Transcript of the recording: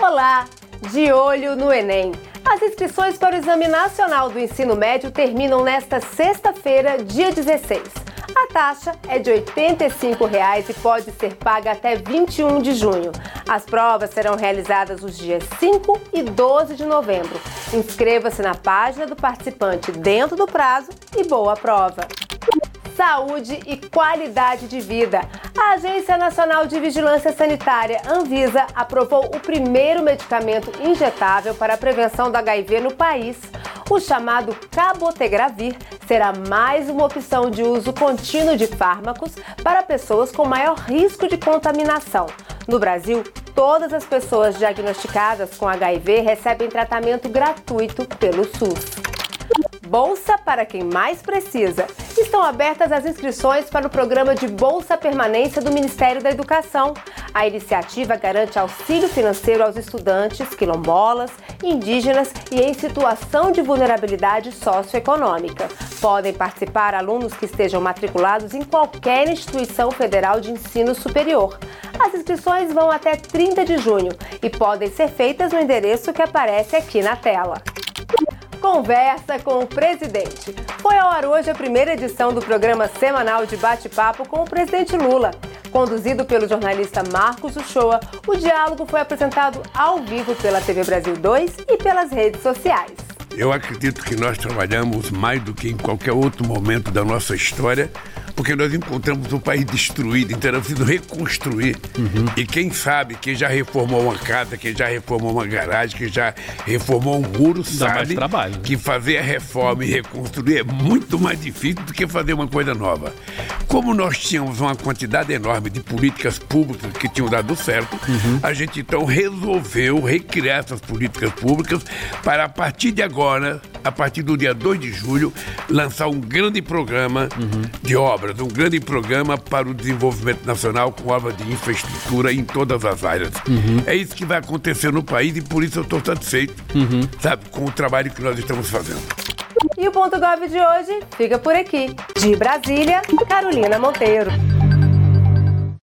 Olá! De olho no Enem. As inscrições para o Exame Nacional do Ensino Médio terminam nesta sexta-feira, dia 16. A taxa é de R$ 85,00 e pode ser paga até 21 de junho. As provas serão realizadas os dias 5 e 12 de novembro. Inscreva-se na página do participante dentro do prazo e boa prova! Saúde e qualidade de vida. A Agência Nacional de Vigilância Sanitária, Anvisa, aprovou o primeiro medicamento injetável para a prevenção do HIV no país. O chamado cabotegravir será mais uma opção de uso contínuo de fármacos para pessoas com maior risco de contaminação. No Brasil, todas as pessoas diagnosticadas com HIV recebem tratamento gratuito pelo SUS. Bolsa para quem mais precisa. Estão abertas as inscrições para o programa de Bolsa Permanência do Ministério da Educação. A iniciativa garante auxílio financeiro aos estudantes, quilombolas, indígenas e em situação de vulnerabilidade socioeconômica. Podem participar alunos que estejam matriculados em qualquer instituição federal de ensino superior. As inscrições vão até 30 de junho e podem ser feitas no endereço que aparece aqui na tela. Conversa com o presidente. Foi ao ar hoje a primeira edição do programa semanal de bate-papo com o presidente Lula. Conduzido pelo jornalista Marcos Uchoa, o diálogo foi apresentado ao vivo pela TV Brasil 2 e pelas redes sociais. Eu acredito que nós trabalhamos mais do que em qualquer outro momento da nossa história, porque nós encontramos um país destruído, então nós precisamos reconstruir. E quem sabe, quem já reformou uma casa, quem já reformou uma garagem, quem já reformou um muro, sabe que fazer a reforma e reconstruir é muito mais difícil do que fazer uma coisa nova. Como nós tínhamos uma quantidade enorme de políticas públicas que tinham dado certo, a gente então resolveu recriar essas políticas públicas para, a partir de agora, a partir do dia 2 de julho, lançar um grande programa de obras, um grande programa para o desenvolvimento nacional com obras de infraestrutura em todas as áreas. É isso que vai acontecer no país e por isso eu estou satisfeito, sabe, com o trabalho que nós estamos fazendo. E o Ponto Gov de hoje fica por aqui. De Brasília, Carolina Monteiro.